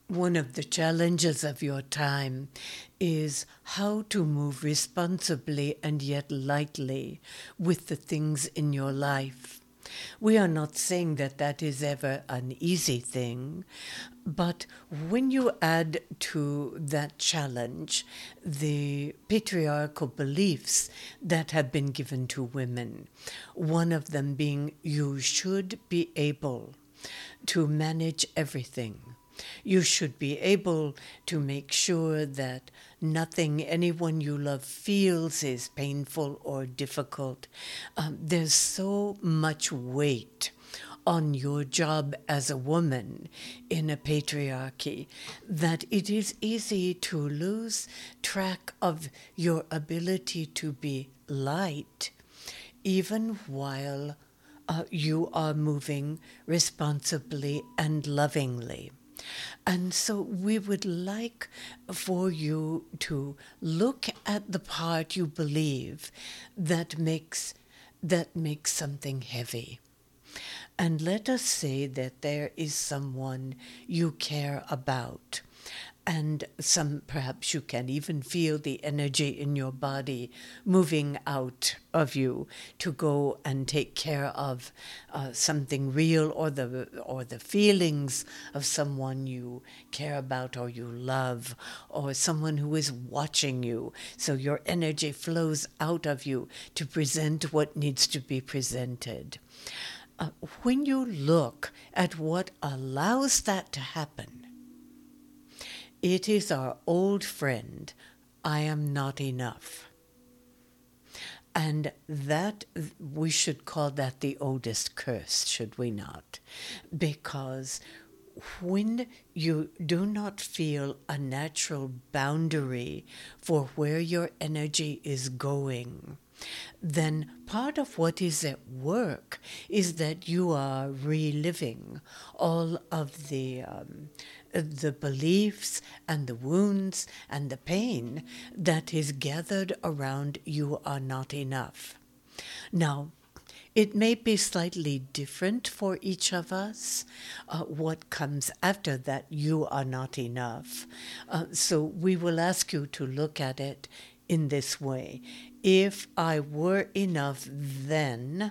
One of the challenges of your time is how to move responsibly and yet lightly with the things in your life. We are not saying that that is ever an easy thing, but when you add to that challenge the patriarchal beliefs that have been given to women, one of them being you should be able to manage everything. You should be able to make sure that nothing anyone you love feels is painful or difficult. There's so much weight on your job as a woman in a patriarchy that it is easy to lose track of your ability to be light, even while you are moving responsibly and lovingly. And so we would like for you to look at the part you believe that makes something heavy. And let us say that there is someone you care about. And perhaps you can even feel the energy in your body moving out of you to go and take care of something real, or the feelings of someone you care about or you love, or someone who is watching you. So your energy flows out of you to present what needs to be presented. When you look at what allows that to happen, it is our old friend, I am not enough. And that, we should call that the oldest curse, should we not? Because when you do not feel a natural boundary for where your energy is going, then part of what is at work is that you are reliving all of the beliefs and the wounds and the pain that is gathered around you are not enough. Now, it may be slightly different for each of us, what comes after that you are not enough. So we will ask you to look at it in this way. If I were enough, then...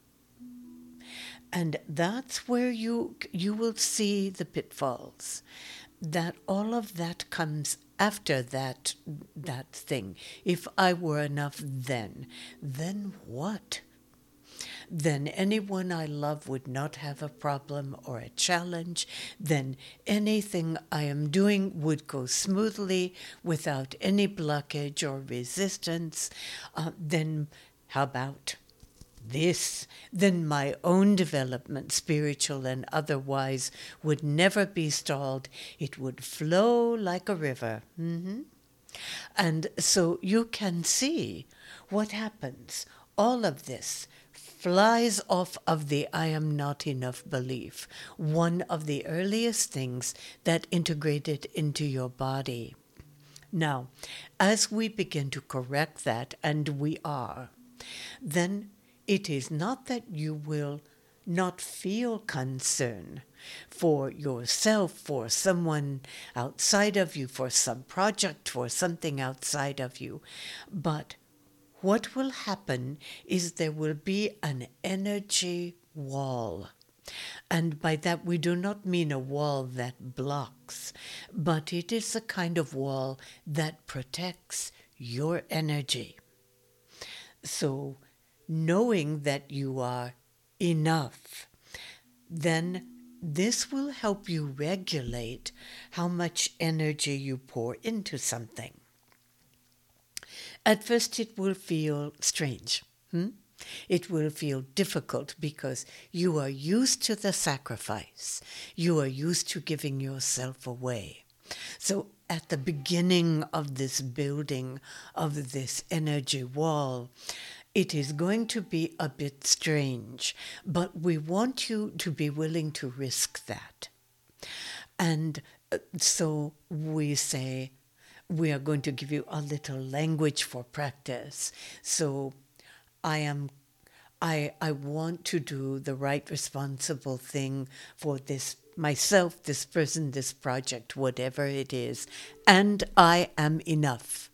And that's where you will see the pitfalls, that all of that comes after that thing. If I were enough, then what? Then anyone I love would not have a problem or a challenge. Then anything I am doing would go smoothly without any blockage or resistance. Then how about this? Then my own development, spiritual and otherwise, would never be stalled. It would flow like a river. And so you can see what happens. All of this flies off of the I am not enough belief, one of the earliest things that integrated into your body. Now, as we begin to correct that, and we are, then it is not that you will not feel concern for yourself, for someone outside of you, for some project, for something outside of you, but what will happen is there will be an energy wall. And by that we do not mean a wall that blocks, but it is a kind of wall that protects your energy. So knowing that you are enough, then this will help you regulate how much energy you pour into something. At first it will feel strange. It will feel difficult because you are used to the sacrifice. You are used to giving yourself away. So at the beginning of this building of this energy wall, it is going to be a bit strange, but we want you to be willing to risk that. And so we say, we are going to give you a little language for practice. So I want to do the right responsible thing for this myself, this person, this project, whatever it is, and I am enough.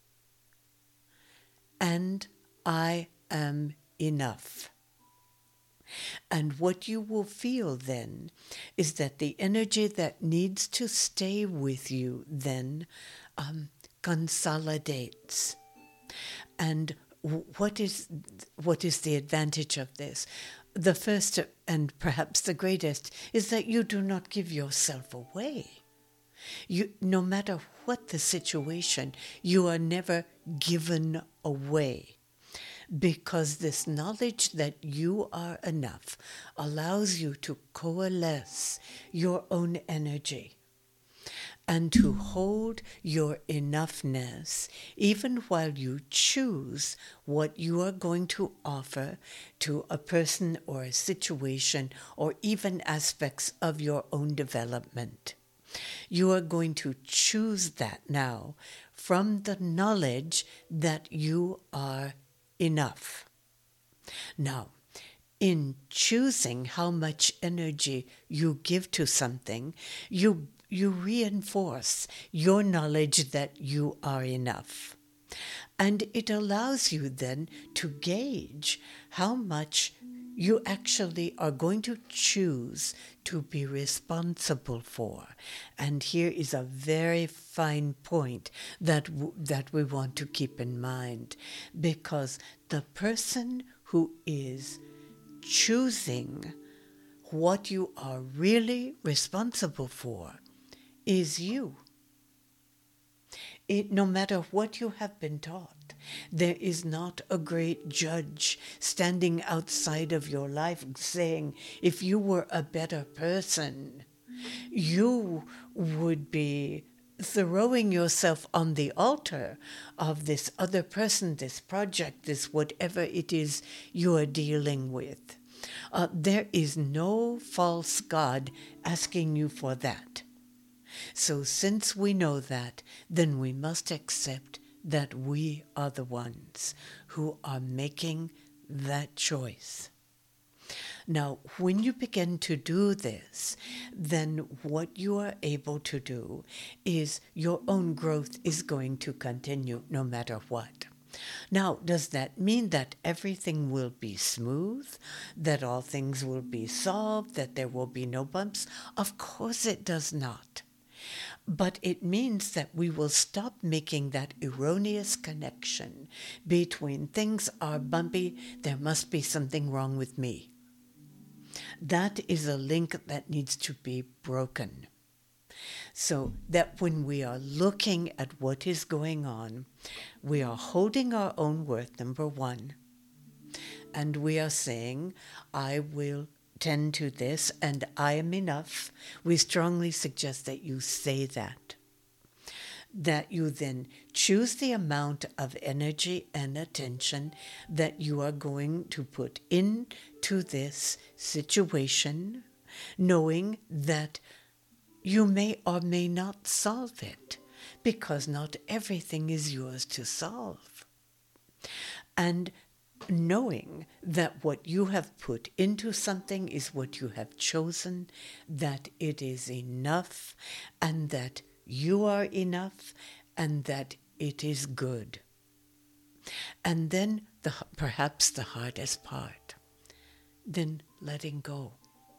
And I am enough. And what you will feel then is that the energy that needs to stay with you then consolidates. And what is the advantage of this? The first and perhaps the greatest is that you do not give yourself away. No matter what the situation, you are never given away. Because this knowledge that you are enough allows you to coalesce your own energy and to hold your enoughness even while you choose what you are going to offer to a person or a situation or even aspects of your own development. You are going to choose that now from the knowledge that you are enough. Now, in choosing how much energy you give to something, you reinforce your knowledge that you are enough. And it allows you then to gauge how much you actually are going to choose to be responsible for. And here is a very fine point that we want to keep in mind, because the person who is choosing what you are really responsible for is you. No matter what you have been taught, there is not a great judge standing outside of your life saying, if you were a better person, you would be throwing yourself on the altar of this other person, this project, this whatever it is you are dealing with. There is no false God asking you for that. So since we know that, then we must accept that we are the ones who are making that choice. Now, when you begin to do this, then what you are able to do is your own growth is going to continue no matter what. Now, does that mean that everything will be smooth, that all things will be solved, that there will be no bumps? Of course it does not. But it means that we will stop making that erroneous connection between things are bumpy, there must be something wrong with me. That is a link that needs to be broken. So that when we are looking at what is going on, we are holding our own worth, number one, and we are saying, I will tend to this and I am enough. We strongly suggest that you say that you then choose the amount of energy and attention that you are going to put into this situation, knowing that you may or may not solve it, because not everything is yours to solve. And knowing that what you have put into something is what you have chosen, that it is enough, and that you are enough, and that it is good. And then perhaps the hardest part, then letting go.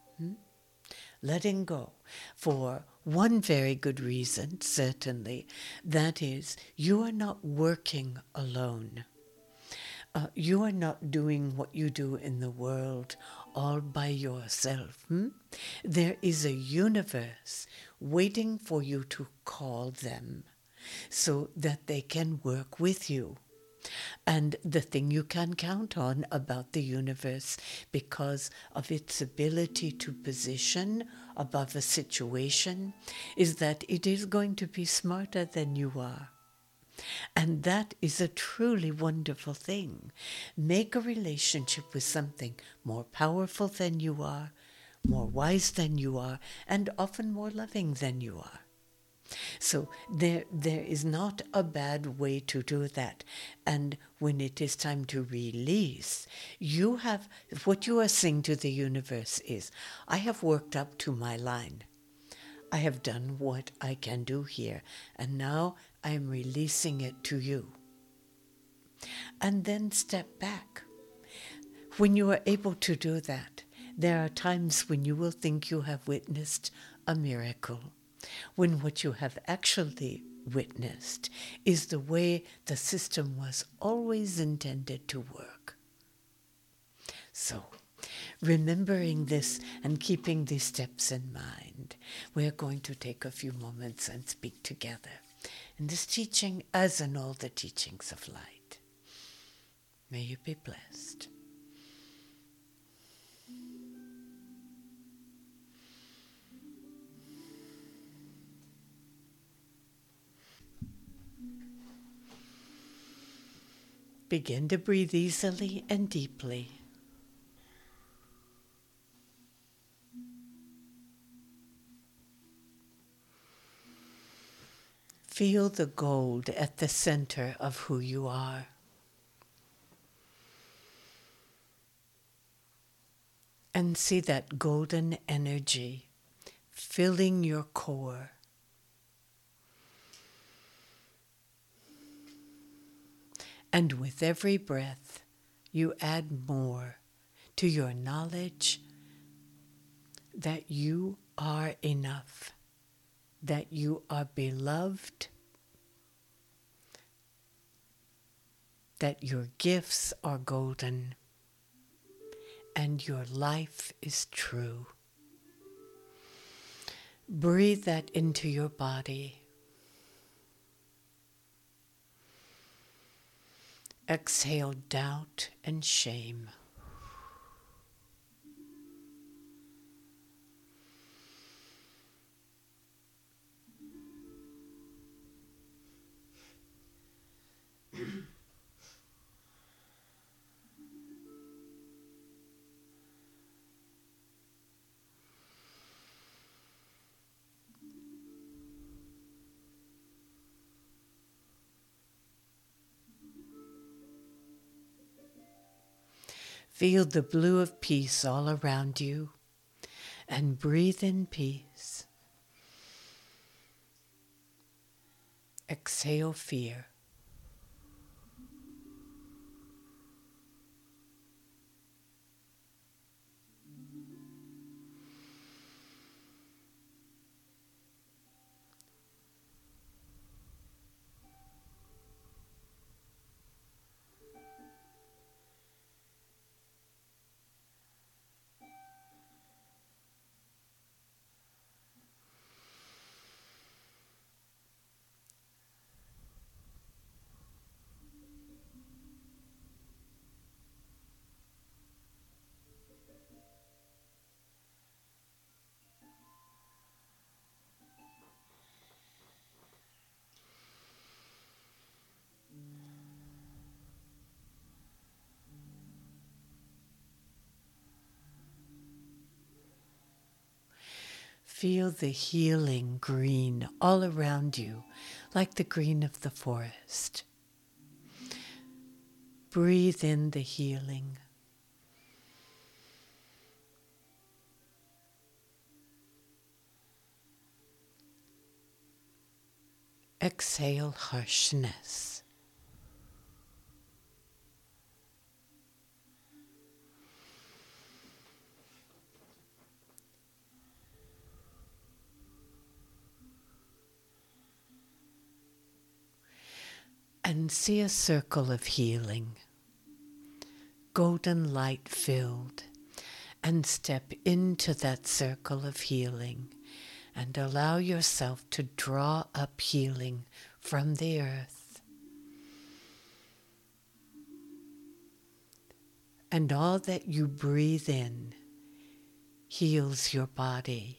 Letting go for one very good reason, certainly, that is, you are not working alone. You are not doing what you do in the world all by yourself. There is a universe waiting for you to call them so that they can work with you. And the thing you can count on about the universe, because of its ability to position above a situation, is that it is going to be smarter than you are. And that is a truly wonderful thing. Make a relationship with something more powerful than you are, more wise than you are, and often more loving than you are. So there is not a bad way to do that. And when it is time to release, you have, what you are saying to the universe is, I have worked up to my line. I have done what I can do here, and now I am releasing it to you. And then step back. When you are able to do that, there are times when you will think you have witnessed a miracle, when what you have actually witnessed is the way the system was always intended to work. So, remembering this and keeping these steps in mind, we're going to take a few moments and speak together in this teaching, as in all the teachings of light. May you be blessed. Begin to breathe easily and deeply. Feel the gold at the center of who you are. And see that golden energy filling your core. And with every breath, you add more to your knowledge that you are enough, that you are beloved, that your gifts are golden, and your life is true. Breathe that into your body. Exhale doubt and shame. Feel the blue of peace all around you and breathe in peace. Exhale fear. Feel the healing green all around you, like the green of the forest. Breathe in the healing. Exhale harshness. And see a circle of healing, golden light filled, and step into that circle of healing and allow yourself to draw up healing from the earth. And all that you breathe in heals your body.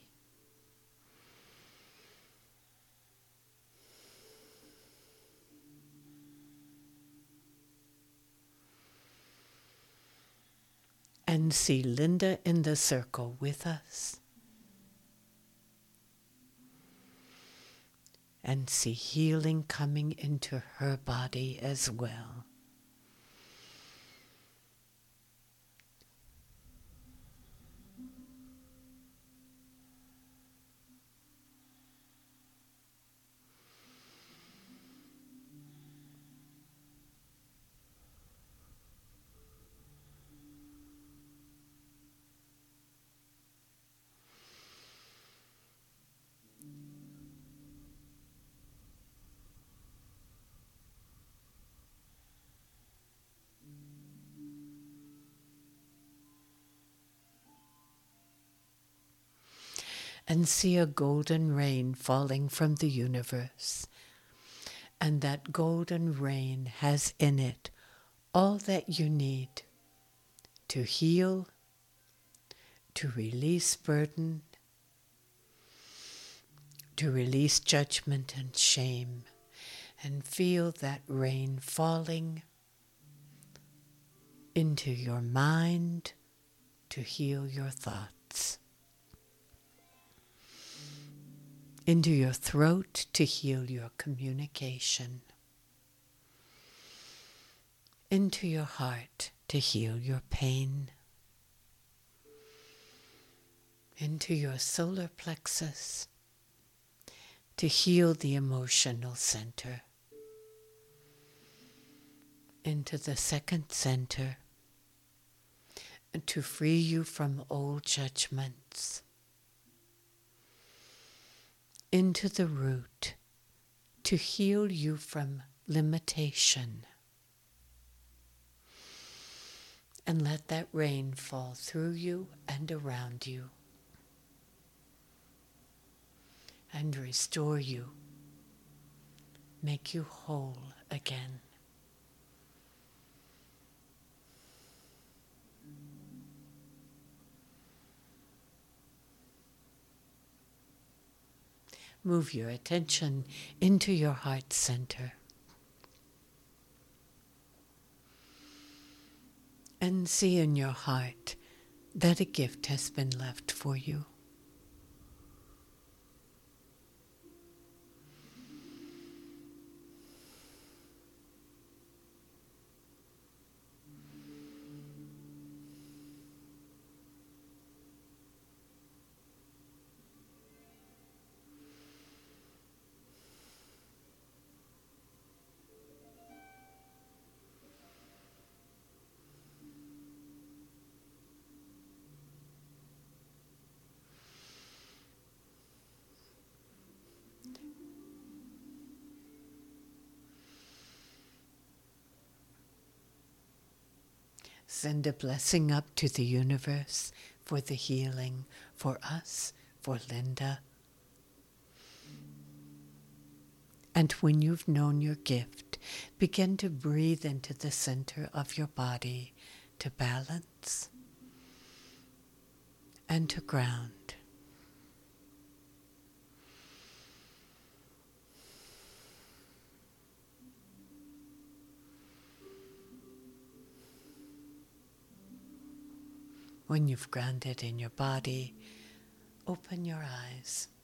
And see Linda in the circle with us. and see healing coming into her body as well. And see a golden rain falling from the universe. And that golden rain has in it all that you need to heal, to release burden, to release judgment and shame, and feel that rain falling into your mind to heal your thoughts, into your throat to heal your communication, into your heart to heal your pain, into your solar plexus to heal the emotional center, into the second center to free you from old judgments, into the root to heal you from limitation. And let that rain fall through you and around you and restore you, make you whole again. Move your attention into your heart center and see in your heart that a gift has been left for you. Send a blessing up to the universe for the healing, for us, for Linda. And when you've known your gift, begin to breathe into the center of your body to balance and to ground. When you've grounded in your body, open your eyes.